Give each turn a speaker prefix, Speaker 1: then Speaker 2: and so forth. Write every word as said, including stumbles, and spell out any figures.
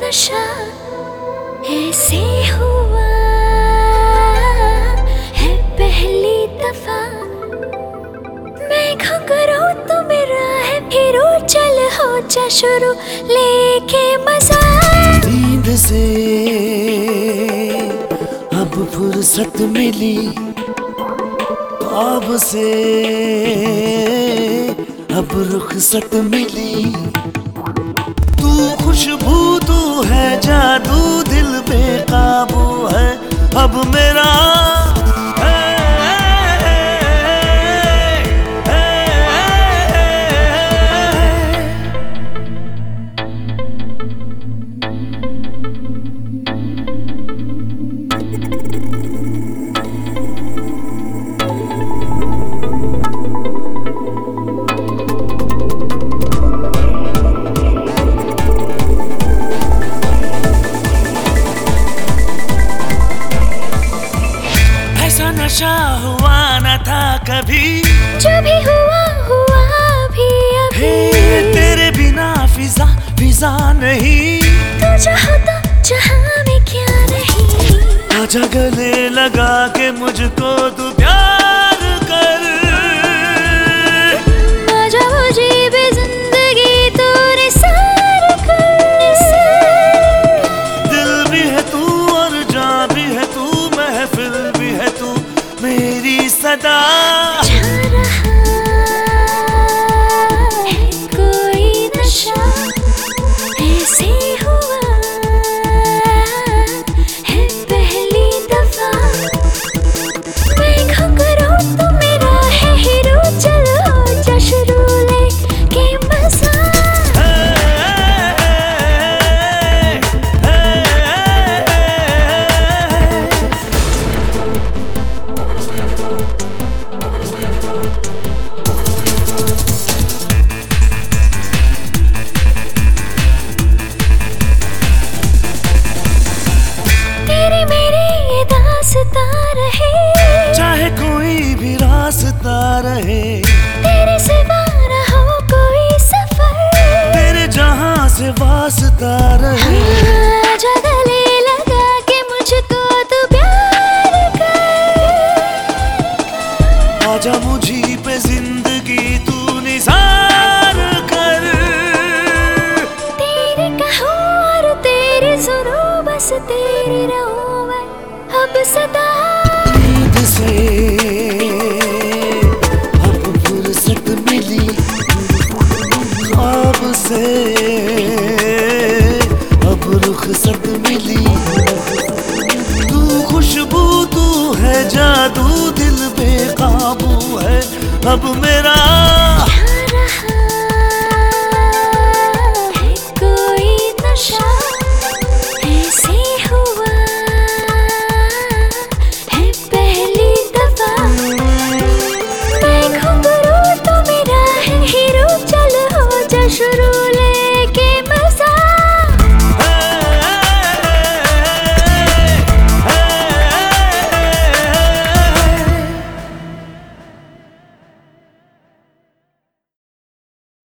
Speaker 1: नशा ऐसे हुआ है पहली दफा। मैं घुंघरू तो मेरा है फिर चल हो जा शुरू लेके मजा।
Speaker 2: नींद से अब फुर्सत मिली, ख्वाब से अब रुखसत मिली। तू खुशबू तू है जादू, दिल बेकाबू है अब मेरा। नशा हुआ न था कभी,
Speaker 1: जो भी हुआ हुआ अभी अभी।
Speaker 2: हे तेरे बिना फिजा फिजा नहीं,
Speaker 1: तू चाहता जहां में क्या नहीं।
Speaker 2: आजा गले लगा के मुझको तू प्यार कर।
Speaker 1: आजा मुझे भी जिंदगी तू निसार कर।
Speaker 2: दिल भी है तू और जान भी है तू, महफिल भी है तू मेरी सदा।
Speaker 1: जा रहा है कोई नशा ऐसे हुआ है पहली दफा। मैं घुंघरू तो मेरा है हीरो, चलो जा शुरू लेके मजा।
Speaker 2: चाहे कोई भी रास्ता रहे,
Speaker 1: तेरे सिवा ना हो कोई सफर,
Speaker 2: तेरे जहां से वास्ता रहे।
Speaker 1: आजा गले लगा के मुझको तू प्यार कर।
Speaker 2: आजा मुझी पे जिंदगी तू निसार कर।
Speaker 1: तेरे कहो और तेरे सुनो, बस तेरी रहो।